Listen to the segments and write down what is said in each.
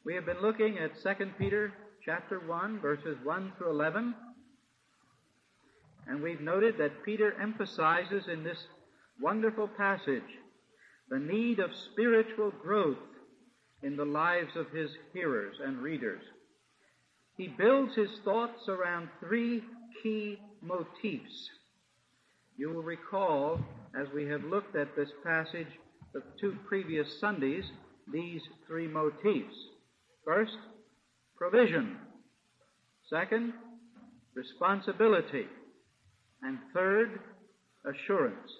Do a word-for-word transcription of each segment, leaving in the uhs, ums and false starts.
We have been looking at Second Peter chapter one, verses one through eleven, and we've noted that Peter emphasizes in this wonderful passage the need of spiritual growth in the lives of his hearers and readers. He builds his thoughts around three key motifs. You will recall, as we have looked at this passage the two previous Sundays, these three motifs. First, provision. Second, responsibility. And third, assurance.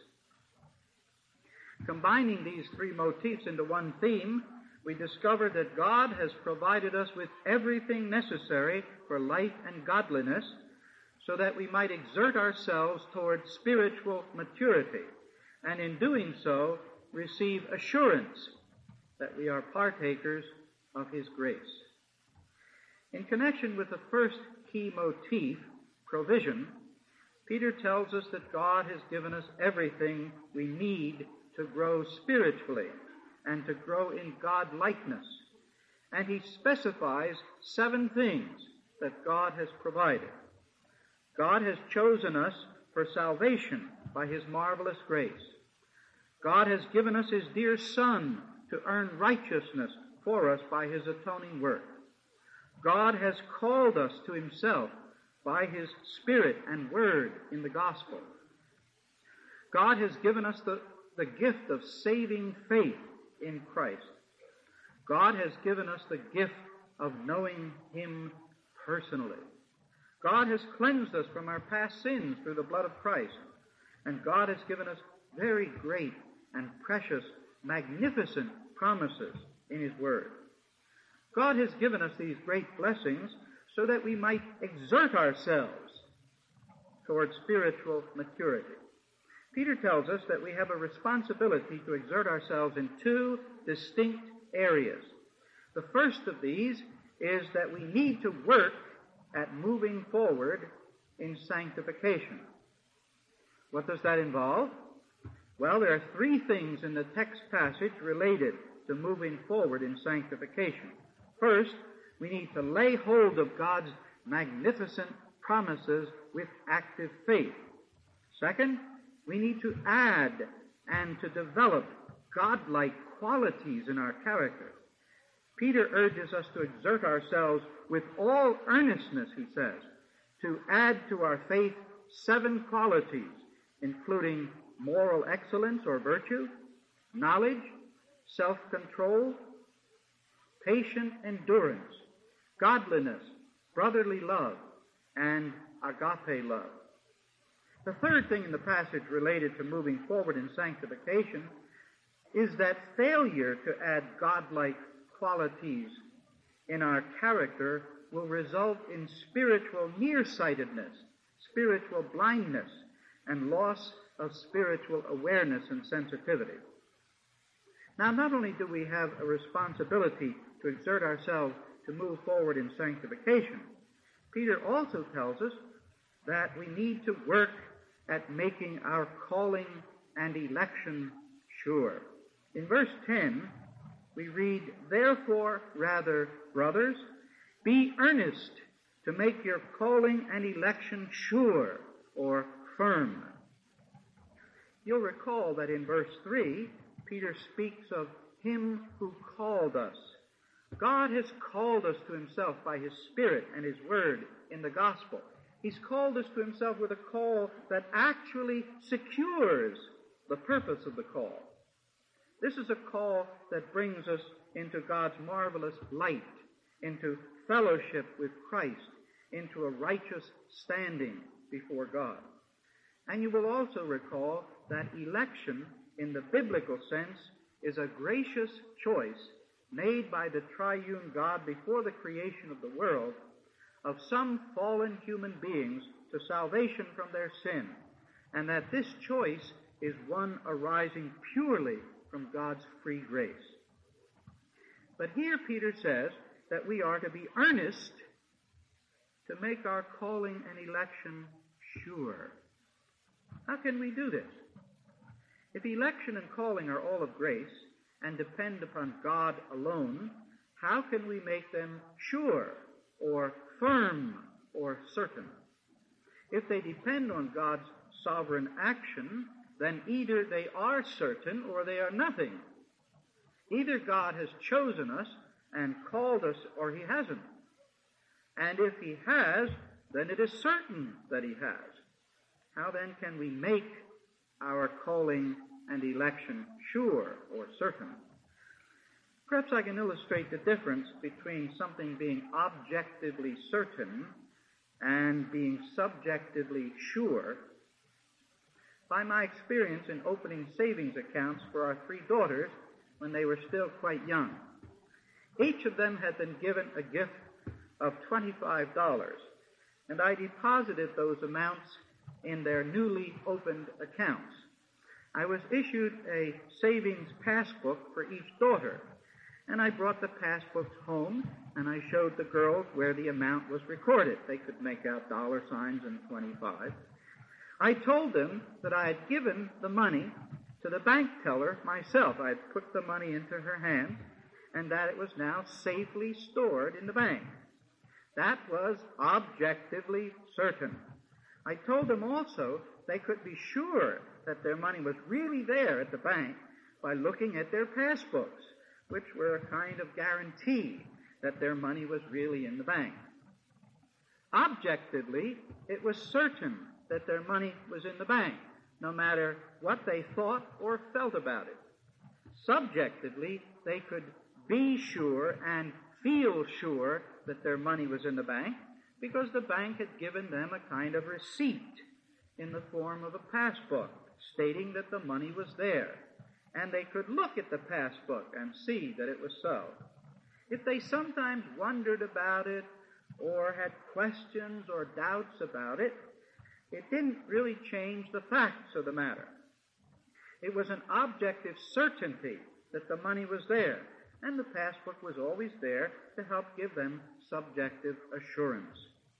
Combining these three motifs into one theme, we discover that God has provided us with everything necessary for life and godliness so that we might exert ourselves toward spiritual maturity, and in doing so, receive assurance that we are partakers of His grace. In connection with the first key motif, provision, Peter tells us that God has given us everything we need to grow spiritually and to grow in God-likeness. And he specifies seven things that God has provided. God has chosen us for salvation by His marvelous grace. God has given us His dear Son to earn righteousness for us by His atoning work. God has called us to Himself by His Spirit and Word in the gospel. God has given us the, the gift of saving faith in Christ. God has given us the gift of knowing Him personally. God has cleansed us from our past sins through the blood of Christ. And God has given us very great and precious, magnificent promises in His Word. God has given us these great blessings so that we might exert ourselves toward spiritual maturity. Peter tells us that we have a responsibility to exert ourselves in two distinct areas. The first of these is that we need to work at moving forward in sanctification. What does that involve? Well, there are three things in the text passage related to moving forward in sanctification. First, we need to lay hold of God's magnificent promises with active faith. Second, we need to add and to develop God-like qualities in our character. Peter urges us to exert ourselves with all earnestness, he says, to add to our faith seven qualities, including moral excellence or virtue, knowledge, self-control, patient endurance, godliness, brotherly love, and agape love. The third thing in the passage related to moving forward in sanctification is that failure to add godlike qualities in our character will result in spiritual nearsightedness, spiritual blindness, and loss of spiritual awareness and sensitivity. Now, not only do we have a responsibility to exert ourselves to move forward in sanctification, Peter also tells us that we need to work at making our calling and election sure. In verse ten, we read, "Therefore, rather, brothers, be earnest to make your calling and election sure," or firm. You'll recall that in verse three, Peter speaks of Him who called us. God has called us to Himself by His Spirit and His Word in the gospel. He's called us to Himself with a call that actually secures the purpose of the call. This is a call that brings us into God's marvelous light, into fellowship with Christ, into a righteous standing before God. And you will also recall that election, in the biblical sense, is a gracious choice made by the triune God before the creation of the world of some fallen human beings to salvation from their sin, and that this choice is one arising purely from God's free grace. But here Peter says that we are to be earnest to make our calling and election sure. How can we do this? If election and calling are all of grace and depend upon God alone, how can we make them sure or firm or certain? If they depend on God's sovereign action, then either they are certain or they are nothing. Either God has chosen us and called us or he hasn't. And if he has, then it is certain that he has. How then can we make our calling and election sure or certain? Perhaps I can illustrate the difference between something being objectively certain and being subjectively sure by my experience in opening savings accounts for our three daughters when they were still quite young. Each of them had been given a gift of twenty-five dollars, and I deposited those amounts in their newly opened accounts. I was issued a savings passbook for each daughter, and I brought the passbooks home, and I showed the girls where the amount was recorded. They could make out dollar signs and twenty-five. I told them that I had given the money to the bank teller myself. I had put the money into her hand, and that it was now safely stored in the bank. That was objectively certain. I told them also they could be sure that their money was really there at the bank by looking at their passbooks, which were a kind of guarantee that their money was really in the bank. Objectively, it was certain that their money was in the bank, no matter what they thought or felt about it. Subjectively, they could be sure and feel sure that their money was in the bank because the bank had given them a kind of receipt in the form of a passbook stating that the money was there. And they could look at the passbook and see that it was so. If they sometimes wondered about it or had questions or doubts about it, it didn't really change the facts of the matter. It was an objective certainty that the money was there, and the passbook was always there to help give them subjective assurance.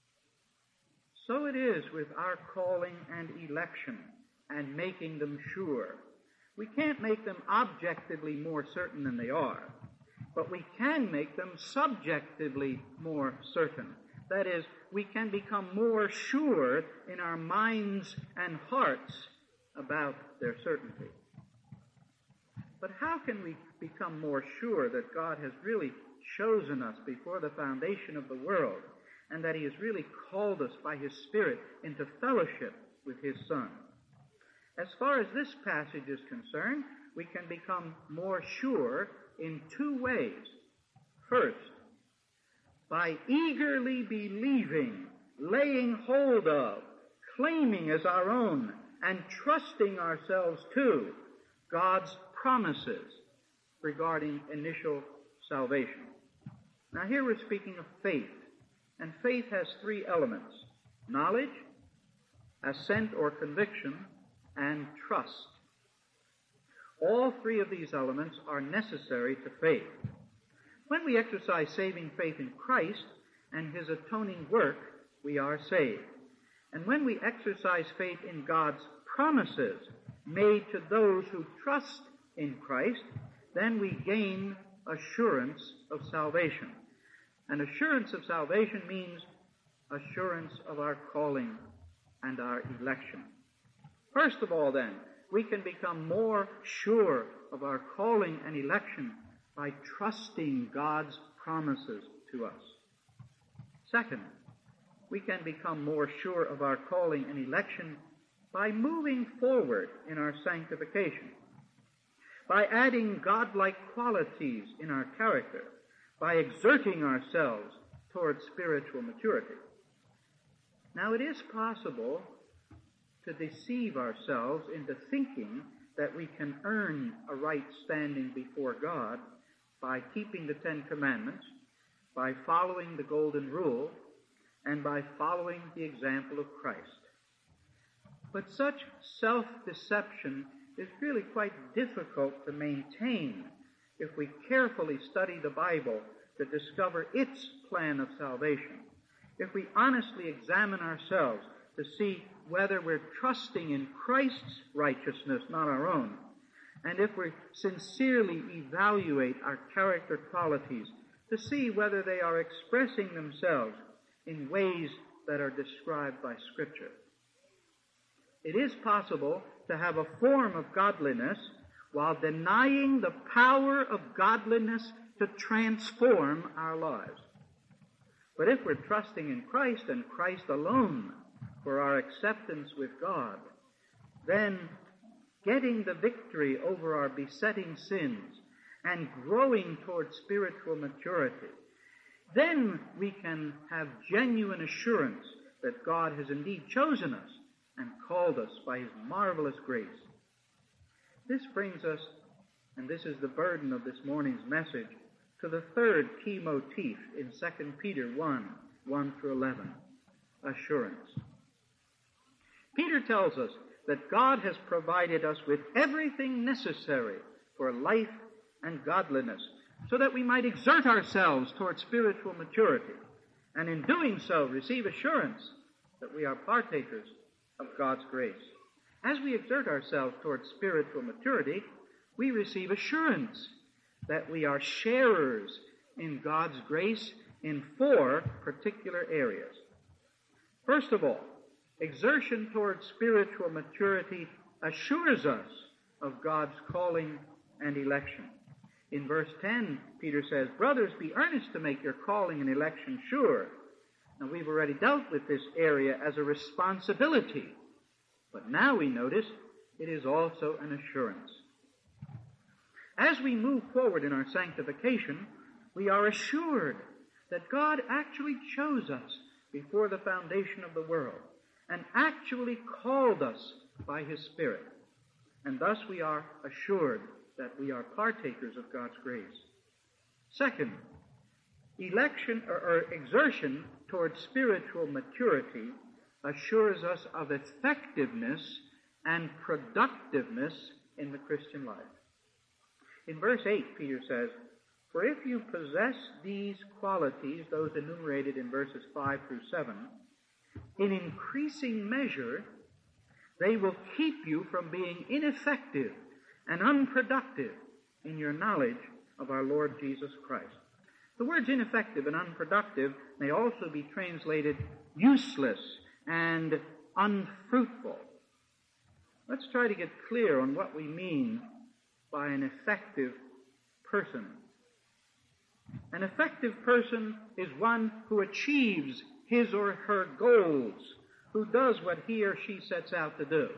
So it is with our calling and election and making them sure. We can't make them objectively more certain than they are, but we can make them subjectively more certain. That is, we can become more sure in our minds and hearts about their certainty. But how can we become more sure that God has really chosen us before the foundation of the world and that he has really called us by his Spirit into fellowship with his Son? As far as this passage is concerned, we can become more sure in two ways. First, by eagerly believing, laying hold of, claiming as our own, and trusting ourselves to God's promises regarding initial salvation. Now here we're speaking of faith, and faith has three elements: knowledge, assent or conviction, and trust. All three of these elements are necessary to faith. When we exercise saving faith in Christ and his atoning work, we are saved. And when we exercise faith in God's promises made to those who trust in Christ, then we gain assurance of salvation. And assurance of salvation means assurance of our calling and our election. First of all, then, we can become more sure of our calling and election by trusting God's promises to us. Second, we can become more sure of our calling and election by moving forward in our sanctification, by adding godlike qualities in our character, by exerting ourselves towards spiritual maturity. Now, it is possible to deceive ourselves into thinking that we can earn a right standing before God by keeping the Ten Commandments, by following the Golden Rule, and by following the example of Christ. But such self-deception is really quite difficult to maintain if we carefully study the Bible to discover its plan of salvation. If we honestly examine ourselves to see whether we're trusting in Christ's righteousness, not our own, and if we sincerely evaluate our character qualities to see whether they are expressing themselves in ways that are described by Scripture. It is possible to have a form of godliness while denying the power of godliness to transform our lives. But if we're trusting in Christ and Christ alone for our acceptance with God, then getting the victory over our besetting sins and growing toward spiritual maturity, then we can have genuine assurance that God has indeed chosen us and called us by His marvelous grace. This brings us, and this is the burden of this morning's message, to the third key motif in Second Peter one, one through eleven, assurance. Peter tells us that God has provided us with everything necessary for life and godliness, so that we might exert ourselves toward spiritual maturity, and in doing so receive assurance that we are partakers of God's grace. As we exert ourselves toward spiritual maturity, we receive assurance that we are sharers in God's grace in four particular areas. First of all, exertion toward spiritual maturity assures us of God's calling and election. In verse ten, Peter says, "Brothers, be earnest to make your calling and election sure." Now, we've already dealt with this area as a responsibility, but now we notice it is also an assurance. As we move forward in our sanctification, we are assured that God actually chose us before the foundation of the world and actually called us by His Spirit. And thus we are assured that we are partakers of God's grace. Second, election or, or exertion towards spiritual maturity assures us of effectiveness and productiveness in the Christian life. In verse eight, Peter says, "For if you possess these qualities," those enumerated in verses five through seven, "in increasing measure, they will keep you from being ineffective and unproductive in your knowledge of our Lord Jesus Christ." The words ineffective and unproductive may also be translated useless and unfruitful. Let's try to get clear on what we mean by an effective person. An effective person is one who achieves his or her goals, who does what he or she sets out to do.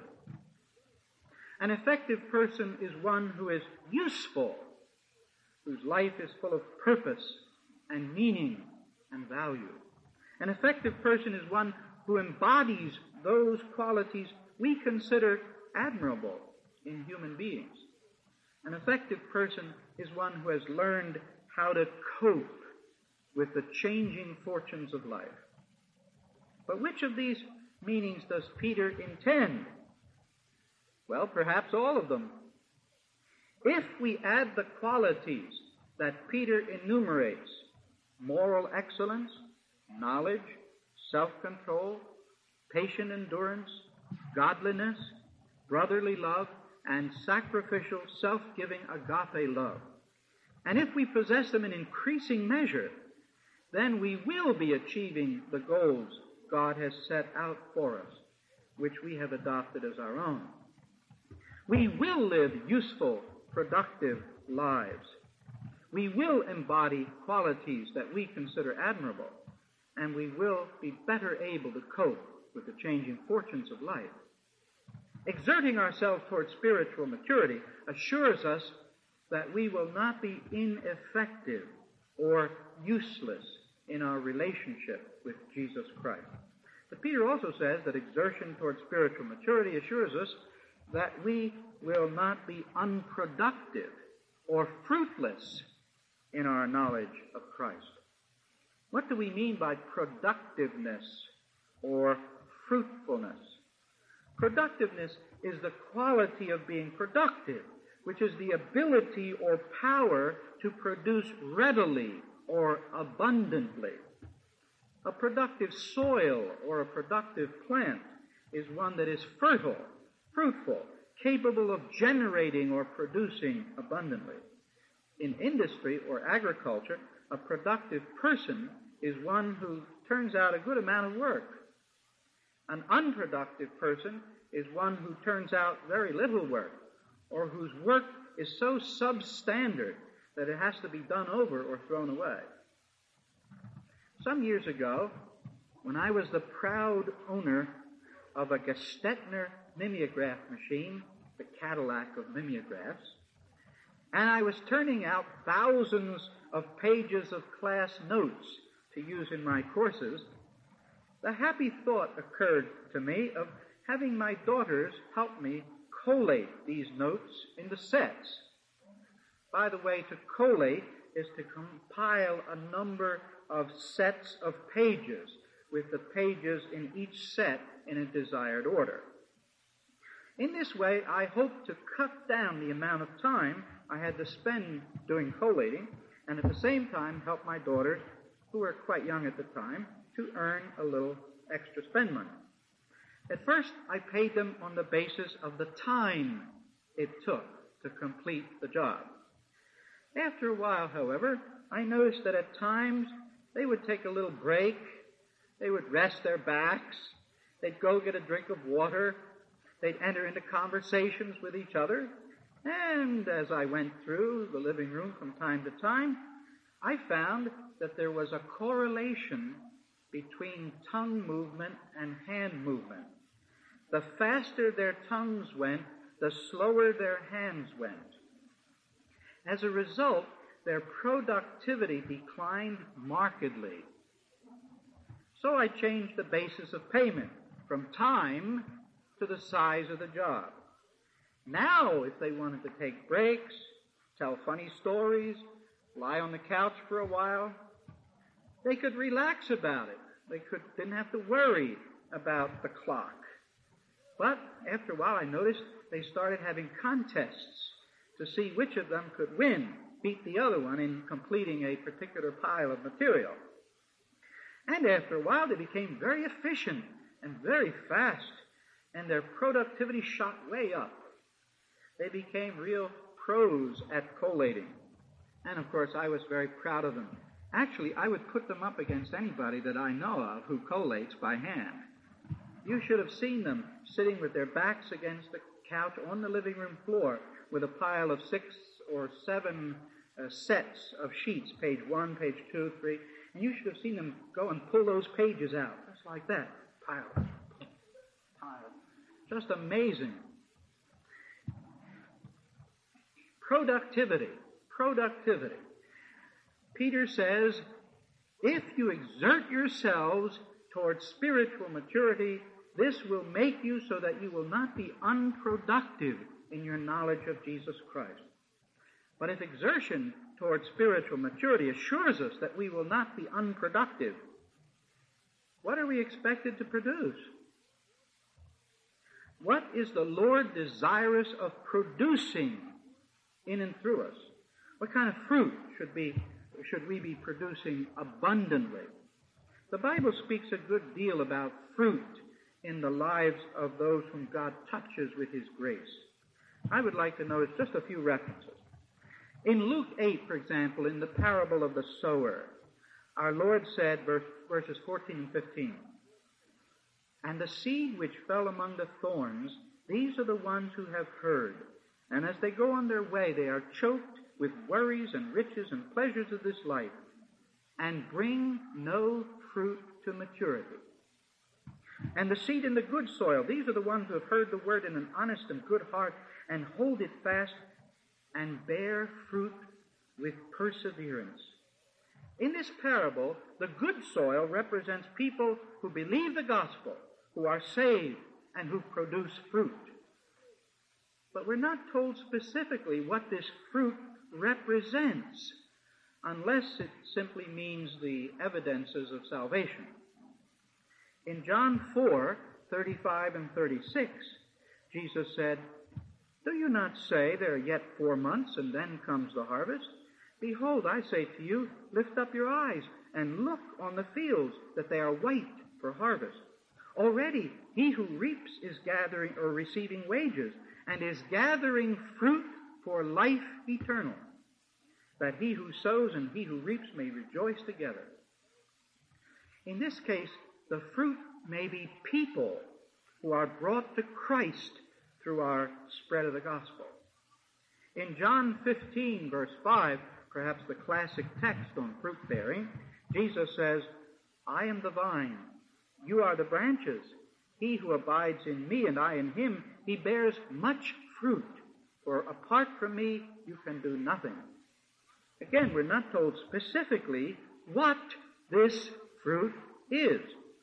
An effective person is one who is useful, whose life is full of purpose and meaning and value. An effective person is one who embodies those qualities we consider admirable in human beings. An effective person is one who has learned how to cope with the changing fortunes of life. But which of these meanings does Peter intend? Well, perhaps all of them. If we add the qualities that Peter enumerates, moral excellence, knowledge, self-control, patient endurance, godliness, brotherly love, and sacrificial, self-giving agape love, and if we possess them in increasing measure, then we will be achieving the goals God has set out for us, which we have adopted as our own. We will live useful, productive lives. We will embody qualities that we consider admirable, and we will be better able to cope with the changing fortunes of life. Exerting ourselves towards spiritual maturity assures us that we will not be ineffective or useless in our relationship with Jesus Christ. But Peter also says that exertion towards spiritual maturity assures us that we will not be unproductive or fruitless in our knowledge of Christ. What do we mean by productiveness or fruitfulness? Productiveness is the quality of being productive, which is the ability or power to produce readily or abundantly. A productive soil or a productive plant is one that is fertile, fruitful, capable of generating or producing abundantly. In industry or agriculture, a productive person is one who turns out a good amount of work. An unproductive person is one who turns out very little work, or whose work is so substandard that it has to be done over or thrown away. Some years ago, when I was the proud owner of a Gestetner mimeograph machine, the Cadillac of mimeographs, and I was turning out thousands of pages of class notes to use in my courses, the happy thought occurred to me of having my daughters help me collate these notes into sets. By the way, to collate is to compile a number of sets of pages, with the pages in each set in a desired order. In this way, I hoped to cut down the amount of time I had to spend doing collating, and at the same time help my daughters, who were quite young at the time, to earn a little extra spend money. At first, I paid them on the basis of the time it took to complete the job. After a while, however, I noticed that at times they would take a little break, they would rest their backs, they'd go get a drink of water, they'd enter into conversations with each other, and as I went through the living room from time to time, I found that there was a correlation between tongue movement and hand movement. The faster their tongues went, the slower their hands went. As a result, their productivity declined markedly. So I changed the basis of payment from time to the size of the job. Now, if they wanted to take breaks, tell funny stories, lie on the couch for a while, they could relax about it. They could, didn't have to worry about the clock. But after a while, I noticed they started having contests to see which of them could win, beat the other one in completing a particular pile of material. And after a while, they became very efficient and very fast, and their productivity shot way up. They became real pros at collating. And of course, I was very proud of them. Actually, I would put them up against anybody that I know of who collates by hand. You should have seen them sitting with their backs against the couch on the living room floor with a pile of six or seven uh, sets of sheets, page one, page two, three, and you should have seen them go and pull those pages out, just like that, pile, pile. Just amazing. Productivity, productivity. Peter says, if you exert yourselves towards spiritual maturity, this will make you so that you will not be unproductive in your knowledge of Jesus Christ. But if exertion towards spiritual maturity assures us that we will not be unproductive, what are we expected to produce? What is the Lord desirous of producing in and through us? What kind of fruit should be should we be producing abundantly? The Bible speaks a good deal about fruit in the lives of those whom God touches with His grace. I would like to notice just a few references. In Luke eight, for example, in the parable of the sower, our Lord said, verse, verses fourteen and fifteen, and the seed which fell among the thorns, these are the ones who have heard, and as they go on their way, they are choked with worries and riches and pleasures of this life, and bring no fruit to maturity. And the seed in the good soil, these are the ones who have heard the word in an honest and good heart, and hold it fast, and bear fruit with perseverance. In this parable, the good soil represents people who believe the gospel, who are saved, and who produce fruit. But we're not told specifically what this fruit represents, unless it simply means the evidences of salvation. In John four, thirty-five and thirty-six, Jesus said, do you not say there are yet four months, and then comes the harvest? Behold, I say to you, lift up your eyes, and look on the fields, that they are white for harvest. Already he who reaps is gathering or receiving wages, and is gathering fruit for life eternal, that he who sows and he who reaps may rejoice together. In this case, the fruit may be people who are brought to Christ through our spread of the gospel. In John fifteen, verse five, perhaps the classic text on fruit bearing, Jesus says, I am the vine, you are the branches. He who abides in me and I in him, he bears much fruit, for apart from me you can do nothing. Again, we're not told specifically what this fruit is.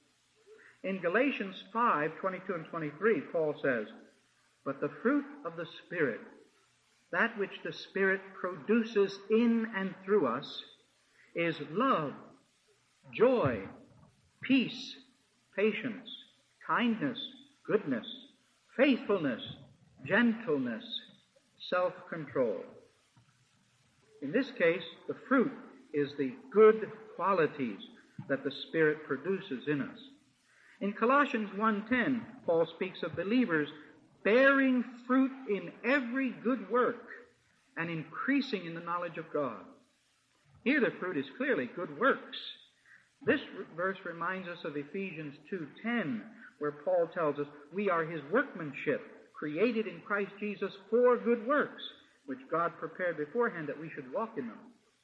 In Galatians five, twenty-two and twenty-three, Paul says, but the fruit of the Spirit, that which the Spirit produces in and through us, is love, joy, peace, patience, kindness, goodness, faithfulness, gentleness, self-control. In this case, the fruit is the good qualities that the Spirit produces in us. In Colossians one ten, Paul speaks of believers bearing fruit in every good work and increasing in the knowledge of God. Here the fruit is clearly good works. This verse reminds us of Ephesians two ten, where Paul tells us we are his workmanship, created in Christ Jesus for good works, which God prepared beforehand that we should walk in them.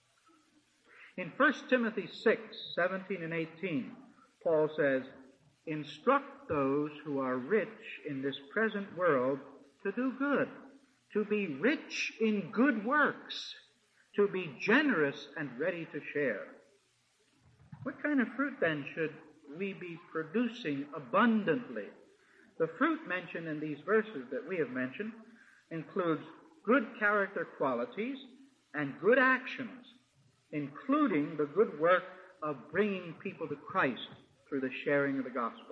In First Timothy six, seventeen and eighteen, Paul says, instruct those who are rich in this present world to do good, to be rich in good works, to be generous and ready to share. What kind of fruit then should we be producing abundantly? The fruit mentioned in these verses that we have mentioned includes good character qualities and good actions, including the good work of bringing people to Christ through the sharing of the gospel.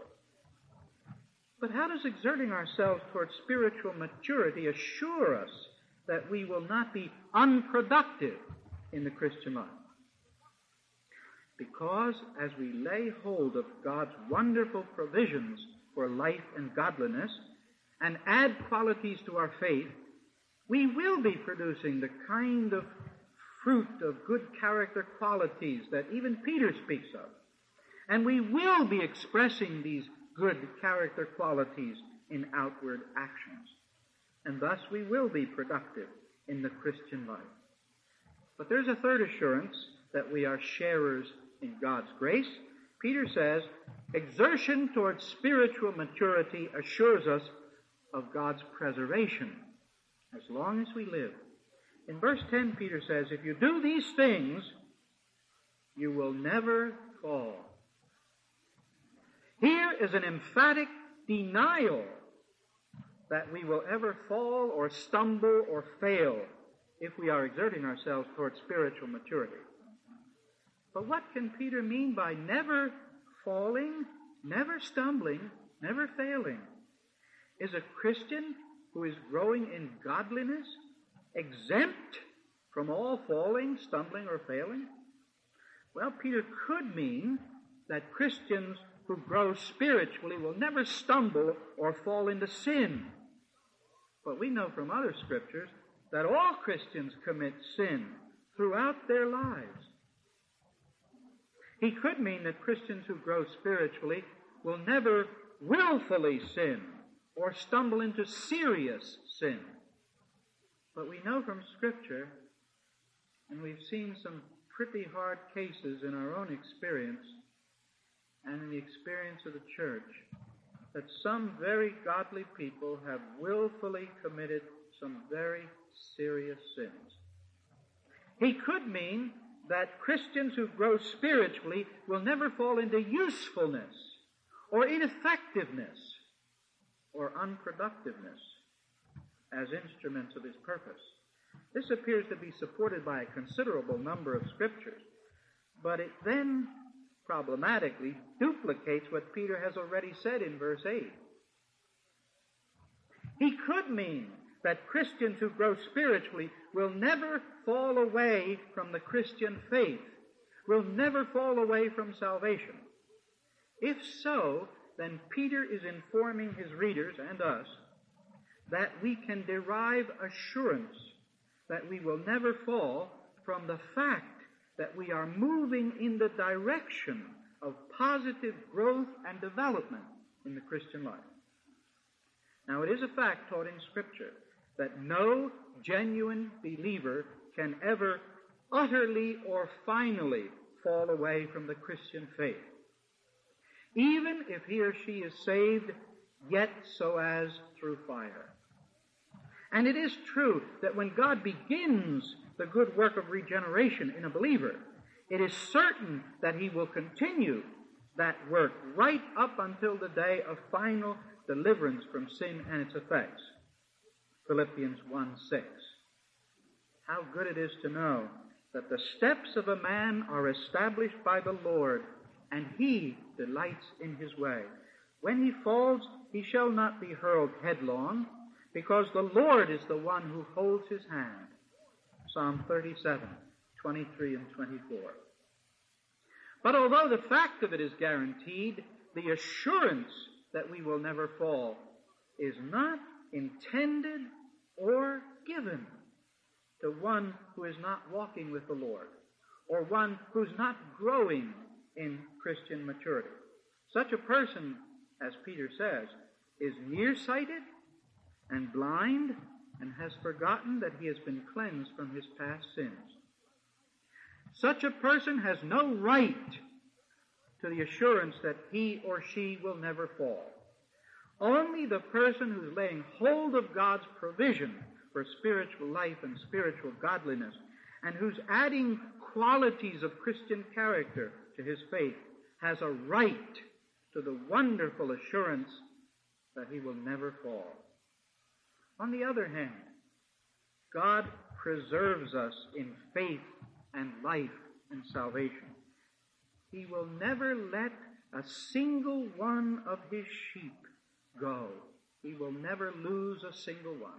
But how does exerting ourselves towards spiritual maturity assure us that we will not be unproductive in the Christian life? Because as we lay hold of God's wonderful provisions for life and godliness and add qualities to our faith, we will be producing the kind of fruit of good character qualities that even Peter speaks of. And we will be expressing these good character qualities in outward actions. And thus we will be productive in the Christian life. But there's a third assurance that we are sharers in God's grace. Peter says, exertion towards spiritual maturity assures us of God's preservation as long as we live. In verse ten, Peter says, if you do these things, you will never fall. Here is an emphatic denial that we will ever fall or stumble or fail if we are exerting ourselves towards spiritual maturity. But what can Peter mean by never falling, never stumbling, never failing? Is a Christian who is growing in godliness exempt from all falling, stumbling, or failing? Well, Peter could mean that Christians who grow spiritually will never stumble or fall into sin. But we know from other scriptures that all Christians commit sin throughout their lives. He could mean that Christians who grow spiritually will never willfully sin or stumble into serious sin. But we know from Scripture, and we've seen some pretty hard cases in our own experience and in the experience of the church, that some very godly people have willfully committed some very serious sins. He could mean that Christians who grow spiritually will never fall into usefulness or ineffectiveness or unproductiveness as instruments of his purpose. This appears to be supported by a considerable number of scriptures, but it then problematically duplicates what Peter has already said in verse eight. He could mean that Christians who grow spiritually will never fall away from the Christian faith, will never fall away from salvation. If so, then Peter is informing his readers and us that we can derive assurance that we will never fall from the fact that we are moving in the direction of positive growth and development in the Christian life. Now, it is a fact taught in Scripture that no genuine believer can ever utterly or finally fall away from the Christian faith, even if he or she is saved, yet so as through fire. And it is true that when God begins the good work of regeneration in a believer, it is certain that he will continue that work right up until the day of final deliverance from sin and its effects. Philippians one six. How good it is to know that the steps of a man are established by the Lord, and he delights in his way. When he falls, he shall not be hurled headlong, because the Lord is the one who holds his hand. Psalm thirty-seven, twenty-three and twenty-four. But although the fact of it is guaranteed, the assurance that we will never fall is not intended or given to one who is not walking with the Lord, or one who's not growing in Christian maturity. Such a person, as Peter says, is nearsighted and blind and has forgotten that he has been cleansed from his past sins. Such a person has no right to the assurance that he or she will never fall. Only the person who's laying hold of God's provision for spiritual life and spiritual godliness, and who's adding qualities of Christian character to his faith, has a right to the wonderful assurance that he will never fall. On the other hand, God preserves us in faith and life and salvation. He will never let a single one of his sheep go. He will never lose a single one.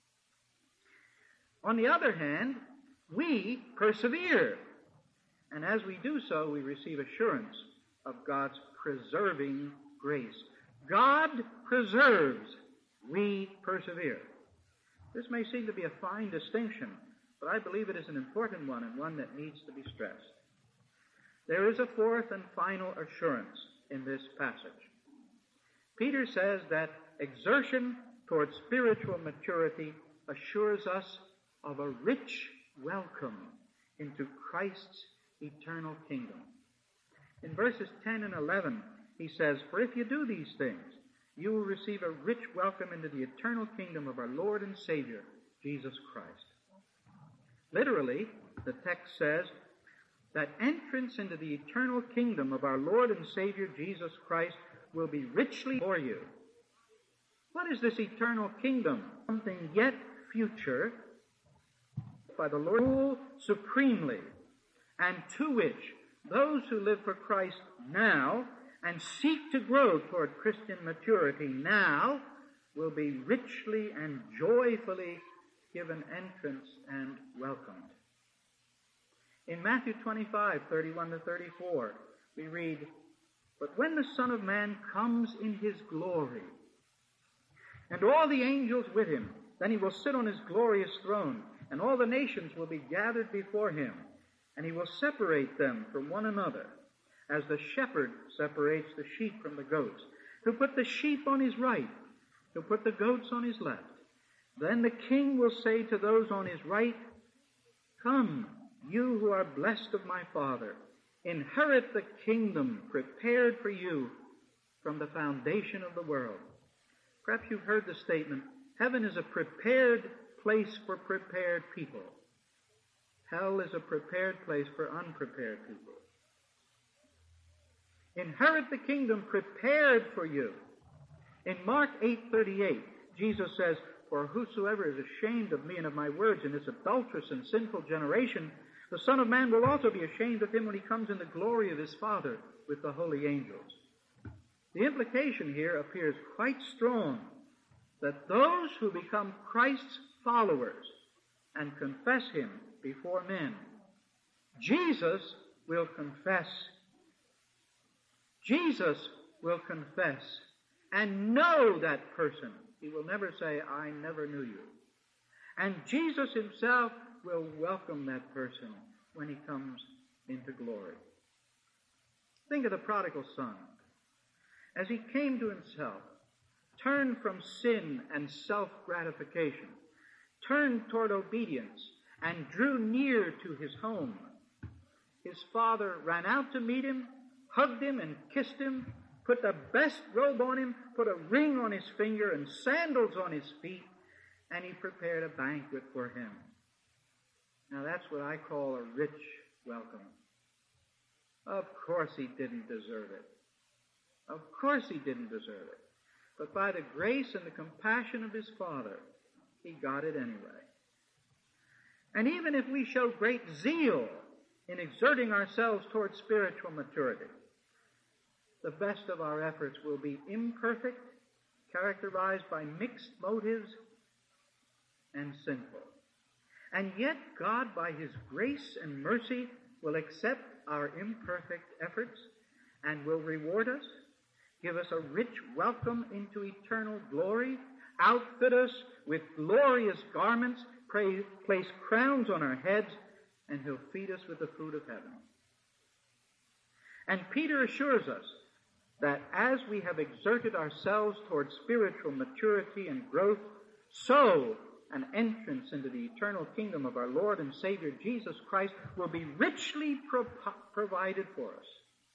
On the other hand, we persevere. And as we do so, we receive assurance of God's preserving grace. God preserves, we persevere. This may seem to be a fine distinction, but I believe it is an important one and one that needs to be stressed. There is a fourth and final assurance in this passage. Peter says that exertion toward spiritual maturity assures us of a rich welcome into Christ's eternal kingdom. In verses ten and eleven, he says, "For if you do these things, you will receive a rich welcome into the eternal kingdom of our Lord and Savior, Jesus Christ." Literally, the text says that entrance into the eternal kingdom of our Lord and Savior, Jesus Christ, will be richly for you. What is this eternal kingdom? Something yet future, by the Lord rule supremely, and to which those who live for Christ now and seek to grow toward Christian maturity now will be richly and joyfully given entrance and welcomed. In Matthew twenty-five, thirty-one to thirty-four, we read, "But when the Son of Man comes in his glory, and all the angels with him, then he will sit on his glorious throne, and all the nations will be gathered before him, and he will separate them from one another, as the shepherd separates the sheep from the goats. He'll put the sheep on his right, he'll put the goats on his left. Then the king will say to those on his right, 'Come, you who are blessed of my Father, inherit the kingdom prepared for you from the foundation of the world.'" Perhaps you've heard the statement, heaven is a prepared place for prepared people. Hell is a prepared place for unprepared people. Inherit the kingdom prepared for you. In Mark eight thirty-eight, Jesus says, "For whosoever is ashamed of me and of my words in this adulterous and sinful generation, the Son of Man will also be ashamed of him when he comes in the glory of his Father with the holy angels." The implication here appears quite strong, that those who become Christ's followers and confess him before men, Jesus will confess. Jesus will confess and know that person. He will never say, "I never knew you." And Jesus himself will welcome that person when he comes into glory. Think of the prodigal son. As he came to himself, turned from sin and self-gratification, turned toward obedience, and drew near to his home, his father ran out to meet him, hugged him and kissed him, put the best robe on him, put a ring on his finger and sandals on his feet, and he prepared a banquet for him. Now that's what I call a rich welcome. Of course he didn't deserve it. Of course he didn't deserve it. But by the grace and the compassion of his Father, he got it anyway. And even if we show great zeal in exerting ourselves towards spiritual maturity, the best of our efforts will be imperfect, characterized by mixed motives, and sinful. And yet God, by his grace and mercy, will accept our imperfect efforts and will reward us, give us a rich welcome into eternal glory, outfit us with glorious garments, pray, place crowns on our heads, and he'll feed us with the food of heaven. And Peter assures us that as we have exerted ourselves toward spiritual maturity and growth, so an entrance into the eternal kingdom of our Lord and Savior Jesus Christ will be richly pro- provided for us.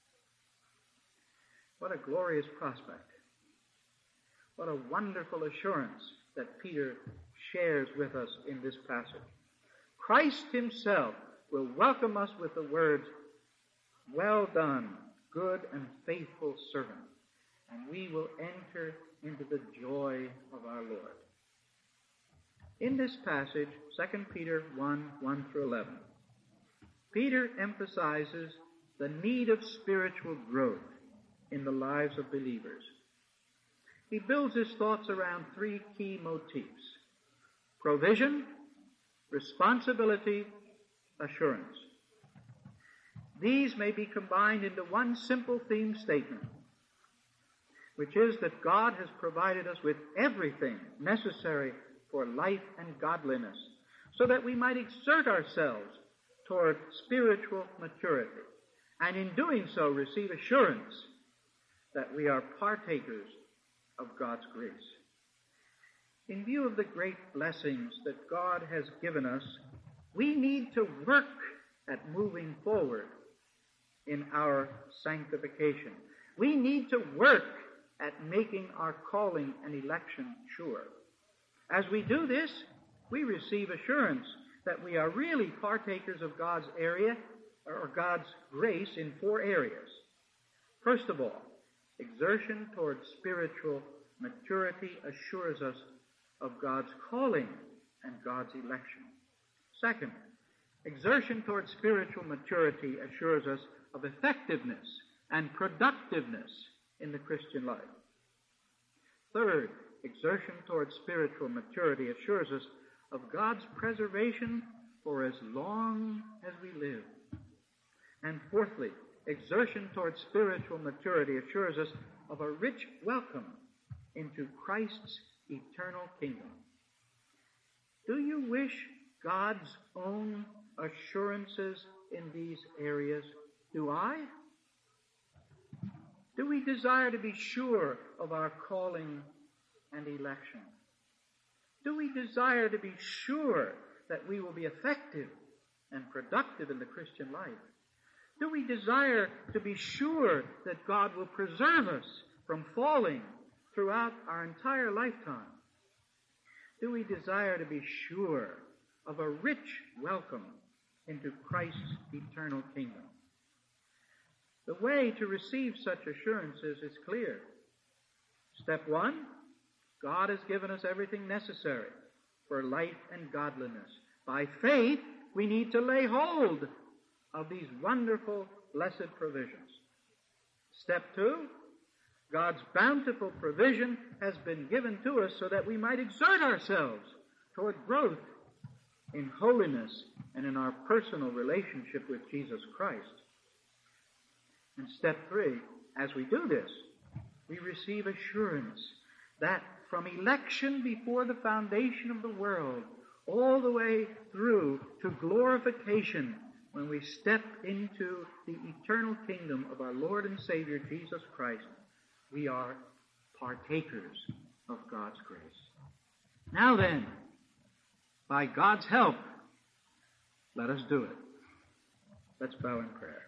What a glorious prospect. What a wonderful assurance that Peter shares with us in this passage. Christ himself will welcome us with the words, "Well done, good and faithful servant," and we will enter into the joy of our Lord. In this passage, Second Peter one, one through eleven, Peter emphasizes the need of spiritual growth in the lives of believers. He builds his thoughts around three key motifs: provision, responsibility, assurance. These may be combined into one simple theme statement, which is that God has provided us with everything necessary for life and godliness, so that we might exert ourselves toward spiritual maturity, and in doing so receive assurance that we are partakers of God's grace. In view of the great blessings that God has given us, we need to work at moving forward in our sanctification. We need to work at making our calling and election sure. As we do this, we receive assurance that we are really partakers of God's area, or God's grace, in four areas. First of all, exertion towards spiritual maturity assures us of God's calling and God's election. Second, exertion towards spiritual maturity assures us of effectiveness and productiveness in the Christian life. Third, exertion towards spiritual maturity assures us of God's preservation for as long as we live. And fourthly, exertion towards spiritual maturity assures us of a rich welcome into Christ's eternal kingdom. Do you wish God's own assurances in these areas? Do I? Do we desire to be sure of our calling and election? Do we desire to be sure that we will be effective and productive in the Christian life? Do we desire to be sure that God will preserve us from falling throughout our entire lifetime? Do we desire to be sure of a rich welcome into Christ's eternal kingdom? The way to receive such assurances is clear. Step one, God has given us everything necessary for life and godliness. By faith, we need to lay hold of these wonderful, blessed provisions. Step two, God's bountiful provision has been given to us so that we might exert ourselves toward growth in holiness and in our personal relationship with Jesus Christ. And step three, as we do this, we receive assurance that from election before the foundation of the world, all the way through to glorification when we step into the eternal kingdom of our Lord and Savior Jesus Christ. We are partakers of God's grace. Now then, by God's help, let us do it. Let's bow in prayer.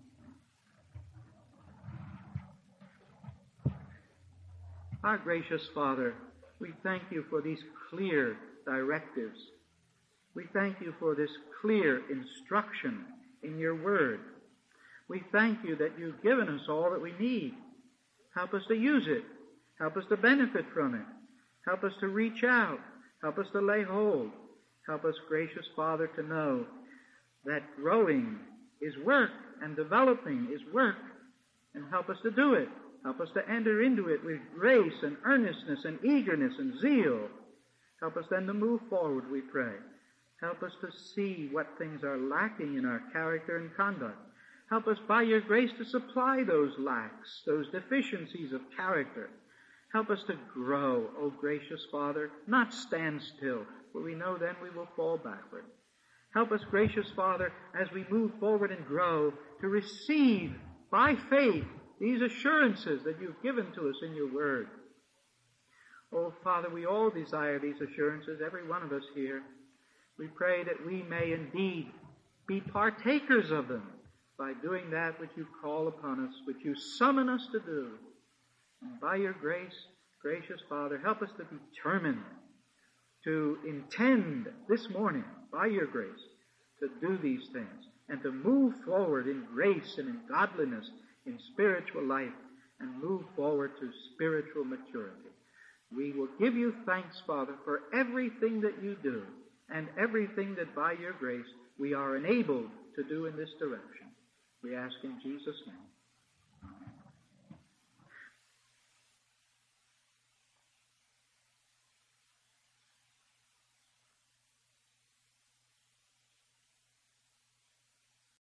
Our gracious Father, we thank you for these clear directives. We thank you for this clear instruction in your word. We thank you that you've given us all that we need. Help us to use it. Help us to benefit from it. Help us to reach out. Help us to lay hold. Help us, gracious Father, to know that growing is work and developing is work. And help us to do it. Help us to enter into it with grace and earnestness and eagerness and zeal. Help us then to move forward, we pray. Help us to see what things are lacking in our character and conduct. Help us by your grace to supply those lacks, those deficiencies of character. Help us to grow, O gracious Father, not stand still, for we know then we will fall backward. Help us, gracious Father, as we move forward and grow, to receive by faith these assurances that you've given to us in your word. Oh, Father, we all desire these assurances, every one of us here. We pray that we may indeed be partakers of them by doing that which you call upon us, which you summon us to do. And by your grace, gracious Father, help us to be determined to intend this morning, by your grace, to do these things and to move forward in grace and in godliness, in spiritual life, and move forward to spiritual maturity. We will give you thanks, Father, for everything that you do and everything that by your grace we are enabled to do in this direction. We ask in Jesus' name.